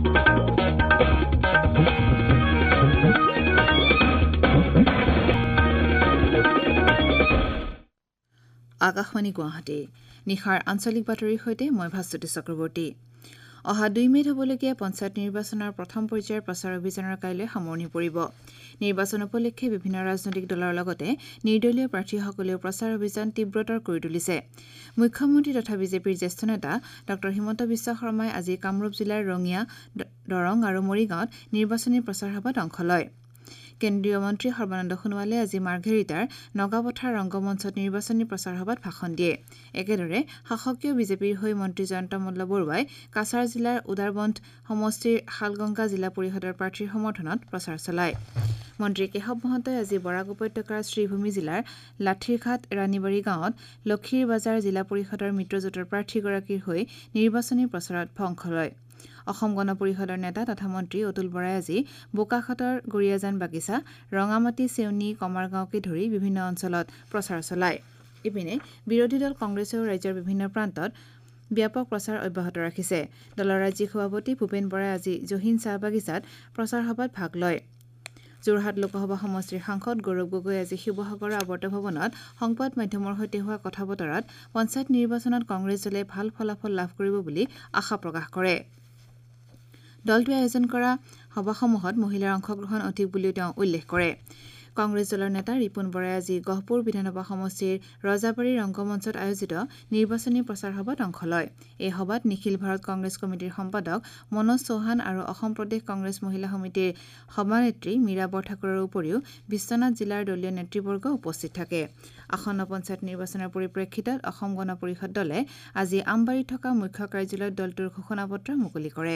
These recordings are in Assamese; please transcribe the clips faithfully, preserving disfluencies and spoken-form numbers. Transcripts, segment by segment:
আকাশবাণী গুৱাহাটী নিশাৰ আঞ্চলিক বাতৰিৰ সৈতে মই ভাস্বতী চক্ৰৱৰ্তী অহা দুই মে'ত হ'বলগীয়া পঞ্চায়ত নিৰ্বাচনৰ প্ৰথম পৰ্যায়ৰ প্ৰচাৰ অভিযানৰ কাইলৈ সামৰণি পৰিব নিৰ্বাচন উপলক্ষে বিভিন্ন ৰাজনৈতিক দলৰ লগতে নিৰ্দলীয় প্ৰাৰ্থীসকলেও প্ৰচাৰ অভিযান তীব্ৰতৰ কৰি তুলিছে মুখ্যমন্ত্ৰী তথা বিজেপিৰ জ্যেষ্ঠ নেতা ডক্টৰ হিমন্ত বিশ্ব শৰ্মাই আজি কামৰূপ জিলাৰ ৰঙিয়া দৰং আৰু মৰিগাঁৱত নিৰ্বাচনী প্ৰচাৰ সভাত অংশ লয় কেন্দ্ৰীয় মন্ত্ৰী সৰ্বানন্দ সোণোৱালে আজি মাৰ্ঘেৰিটাৰ নগাপথাৰ ৰংগমঞ্চত নিৰ্বাচনী প্ৰচাৰ সভাত ভাষণ দিয়ে একেদৰে শাসকীয় বিজেপিৰ হৈ মন্ত্ৰী জয়ন্ত মল্ল বৰুৱাই কাছাৰ জিলাৰ উদাৰবন্দ সমষ্টিৰ শালগংগা জিলা পৰিষদৰ প্ৰাৰ্থীৰ সমৰ্থনত প্ৰচাৰ চলায় মন্ত্ৰী কেশৱ মহন্তই আজি বৰাক উপত্যকাৰ শ্ৰীভূমি জিলাৰ লাঠিৰঘাট ৰাণীবাৰী গাঁৱত লক্ষীৰ বাজাৰ জিলা পৰিষদৰ মিত্ৰজোঁটৰ প্ৰাৰ্থীগৰাকীৰ হৈ নিৰ্বাচনী প্ৰচাৰত অংশ লয় অসম গণ পৰিষদৰ নেতা তথা মন্ত্ৰী অতুল বৰাই আজি বোকাখাটৰ গৰিয়াজান বাগিচা ৰঙামাটি চেউনি কমাৰগাঁওকে ধৰি বিভিন্ন অঞ্চলত প্ৰচাৰ চলায় ইপিনে বিৰোধী দল কংগ্ৰেছেও ৰাজ্যৰ বিভিন্ন প্ৰান্তত ব্যাপক প্ৰচাৰ অব্যাহত ৰাখিছে দলৰ ৰাজ্যিক সভাপতি ভূপেন বৰাই আজি জহিন চাহ বাগিচাত প্ৰচাৰ সভাত ভাগ লয় যোৰহাট লোকসভা সমষ্টিৰ সাংসদ গৌৰৱ গগৈ আজি শিৱসাগৰৰ আৱৰ্ত ভৱনত সংবাদ মাধ্যমৰ সৈতে হোৱা কথা বতৰাত পঞ্চায়ত নিৰ্বাচনত কংগ্ৰেছ দলে ভাল ফলাফল লাভ কৰিব বুলি আশা প্ৰকাশ কৰে দলটোৱে আয়োজন কৰা সভাসমূহত মহিলাৰ অংশগ্ৰহণ অধিক বুলিও তেওঁ উল্লেখ কৰে কংগ্ৰেছ দলৰ নেতা ৰিপুণ বৰাই আজি গহপুৰ বিধানসভা সমষ্টিৰ ৰজাবাৰী ৰংগমঞ্চত আয়োজিত নিৰ্বাচনী প্ৰচাৰ সভাত অংশ লয় এই সভাত নিখিল ভাৰত কংগ্ৰেছ কমিটিৰ সম্পাদক মনোজ চৌহান আৰু অসম প্ৰদেশ কংগ্ৰেছ মহিলা সমিতিৰ সভানেত্ৰী মীৰা বৰঠাকুৰৰ উপৰিও বিশ্বনাথ জিলাৰ দলীয় নেতৃবৰ্গ উপস্থিত থাকে আসন্ন পঞ্চায়ত নিৰ্বাচনৰ পৰিপ্ৰেক্ষিতত অসম গণ পৰিষদ দলে আজি আমবাৰীত থকা মুখ্য কাৰ্যালয়ত দলটোৰ ঘোষণাপত্ৰ মুকলি কৰে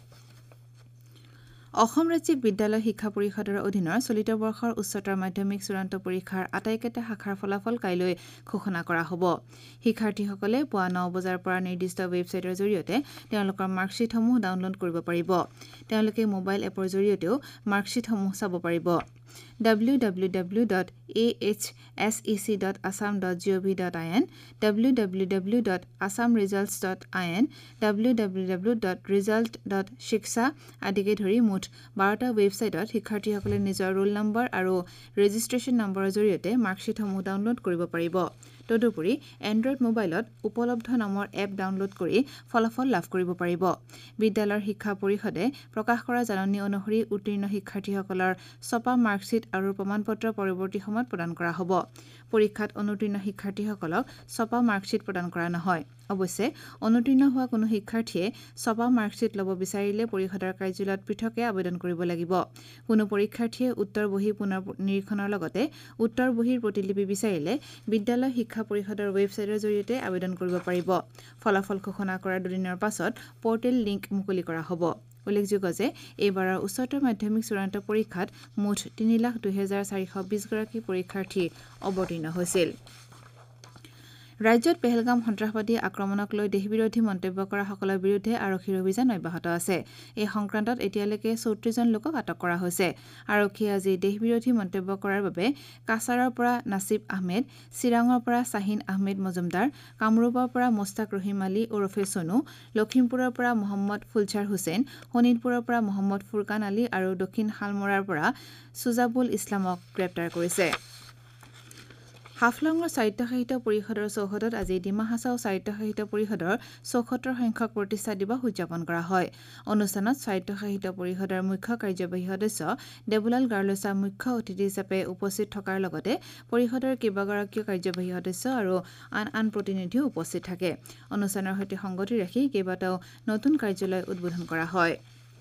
অসম ৰাজ্যিক বিদ্যালয় শিক্ষা পৰিষদৰ অধীনৰ চলিত বৰ্ষৰ উচ্চতৰ মাধ্যমিক চূড়ান্ত পৰীক্ষাৰ আটাইকেইটা শাখাৰ ফলাফল কাইলৈ ঘোষণা কৰা হ'ব শিক্ষাৰ্থীসকলে পুৱা ন বজাৰ পৰা নিৰ্দিষ্ট ৱেবছাইটৰ জৰিয়তে তেওঁলোকৰ মাৰ্কশ্বিটসমূহ ডাউনলোড কৰিব পাৰিব তেওঁলোকে মোবাইল এপৰ জৰিয়তেও মাৰ্কশ্বিটসমূহ চাব পাৰিব W W W dot A H S E C dot Assam dot G O' V dot I N W W W dot Assam results dot I N W W W dot result dot শিক্ষা আদিকে ধৰি মুঠ বাৰটা ৱেবছাইটত শিক্ষাৰ্থীসকলে নিজৰ ৰোল নম্বৰ আৰু ৰেজিষ্ট্ৰেশ্যন নম্বৰৰ জৰিয়তে মাৰ্কশ্বিটসমূহ ডাউনলোড কৰিব পাৰিব তদুপৰি এণ্ড্ৰইড মোবাইলত উপলব্ধ নামৰ এপ ডাউনলোড কৰি ফলাফল লাভ কৰিব পাৰিব বিদ্যালয়ৰ শিক্ষা পৰিষদে প্ৰকাশ কৰা জাননী অনুসৰি উত্তীৰ্ণ শিক্ষাৰ্থীসকলৰ ছপা মাৰ্কশ্বিট আৰু প্ৰমাণপত্ৰ পৰৱৰ্তী সময়ত প্ৰদান কৰা হ'ব পৰীক্ষাত অনুত্তীৰ্ণ শিক্ষাৰ্থীসকলক ছপা মাৰ্কশ্বিট প্ৰদান কৰা নহয় অৱশ্যে অনুত্তীৰ্ণ হোৱা কোনো শিক্ষাৰ্থীয়ে ছপা মাৰ্কশ্বিট ল'ব বিচাৰিলে পৰিষদৰ কাৰ্যালয়ত পৃথকে আবেদন কৰিব লাগিব কোনো পৰীক্ষাৰ্থীয়ে উত্তৰ বহী পুনৰ নিৰীক্ষণৰ লগতে উত্তৰ বহীৰ প্ৰতিলিপি বিচাৰিলে বিদ্যালয় শিক্ষা পৰিষদৰ ৱেবছাইটৰ জৰিয়তে আবেদন কৰিব পাৰিব ফলাফল ঘোষণা কৰাৰ দুদিনৰ পাছত পৰ্টেল লিংক মুকলি কৰা হ'ব উল্লেখযোগ্য যে এইবাৰৰ উচ্চতৰ মাধ্যমিক চূড়ান্ত পৰীক্ষাত মুঠ তিনি লাখ দুহেজাৰ চাৰিশ বিশ গৰাকী পৰীক্ষাৰ্থী অৱতীৰ্ণ হৈছিল ৰাজ্যত পেহেলগাম সন্ত্ৰাসবাদী আক্ৰমণক লৈ দেশবিৰোধী মন্তব্য কৰাসকলৰ বিৰুদ্ধে আৰক্ষীৰ অভিযান অব্যাহত আছে এই সংক্ৰান্তত এতিয়ালৈকে চৌত্ৰিশ জন লোকক আটক কৰা হৈছে আৰক্ষীয়ে আজি দেশবিৰোধী মন্তব্য কৰাৰ বাবে কাছাৰৰ পৰা নাছিব আহমেদ চিৰাঙৰ পৰা শাহিন আহমেদ মজুমদাৰ কামৰূপৰ পৰা মোস্তাক ৰহিম আলী ওৰফে সোনু লখিমপুৰৰ পৰা মহম্মদ ফুলছাৰ হুছেইন শোণিতপুৰৰ পৰা মহম্মদ ফুৰকান আলী আৰু দক্ষিণ শালমৰাৰ পৰা সুজাবুল ইছলামক গ্ৰেপ্তাৰ কৰিছে হাফলঙৰ সাহিত্য সাহিত্য পৰিষদৰ চৌহদত আজি ডিমা হাছাও সাহিত্য সাহিত্য পৰিষদৰ চৌসত্তৰ সংখ্যক প্ৰতিষ্ঠা দিৱস উদযাপন কৰা হয় অনুষ্ঠানত সাহিত্য সাহিত্য পৰিষদৰ মুখ্য কাৰ্যবাহী সদস্য দেবুলাল গাৰ্লছা মুখ্য অতিথি হিচাপে উপস্থিত থকাৰ লগতে পৰিষদৰ কেইবাগৰাকীও কাৰ্যবাহী সদস্য আৰু আন আন প্ৰতিনিধিও উপস্থিত থাকে অনুষ্ঠানৰ সৈতে সংগতি ৰাখি কেইবাটাও নতুন কাৰ্যালয় উদ্বোধন কৰা হয়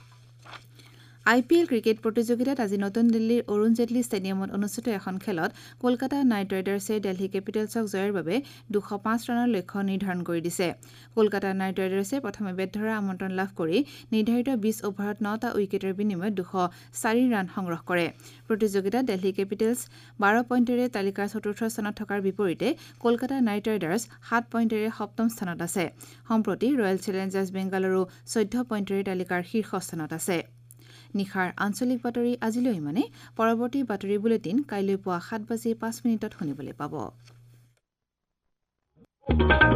আই পি এল ক্ৰিকেট প্ৰতিযোগিতাত আজি নতুন দিল্লীৰ অৰুণ জেটলী ষ্টেডিয়ামত অনুষ্ঠিত এখন খেলত কলকাতা নাইট ৰাইডাৰ্ছে দিল্লী কেপিটেলছক জয়ৰ বাবে দুশ পাঁচ ৰানৰ লক্ষ্য নিৰ্ধাৰণ কৰি দিছে কলকাতা নাইট ৰাইডাৰ্ছে প্ৰথমে বেট ধৰাৰ আমন্ত্ৰণ লাভ কৰি নিৰ্ধাৰিত বিশ অভাৰত নটা উইকেটৰ বিনিময়ত দুশ চাৰি ৰান সংগ্ৰহ কৰে প্ৰতিযোগিতাত দিল্লী কেপিটেলছ বাৰ পইণ্টেৰে তালিকাৰ চতুৰ্থ স্থানত থকাৰ বিপৰীতে কলকাতা নাইট ৰাইডাৰ্ছ সাত পইণ্টেৰে সপ্তম স্থানত আছে সম্প্ৰতি ৰয়েল চেলেঞ্জাৰ্ছ বেংগালুৰু চৈধ্য পইণ্টেৰে তালিকাৰ শীৰ্ষস্থানত আছে নিখাৰ আঞ্চলিক বাতৰি আজিলৈ মানে পৰৱৰ্তী বাতৰি বুলেটিন কাইলৈ পুৱা সাত বাজি পাঁচ মিনিটত শুনিবলৈ পাব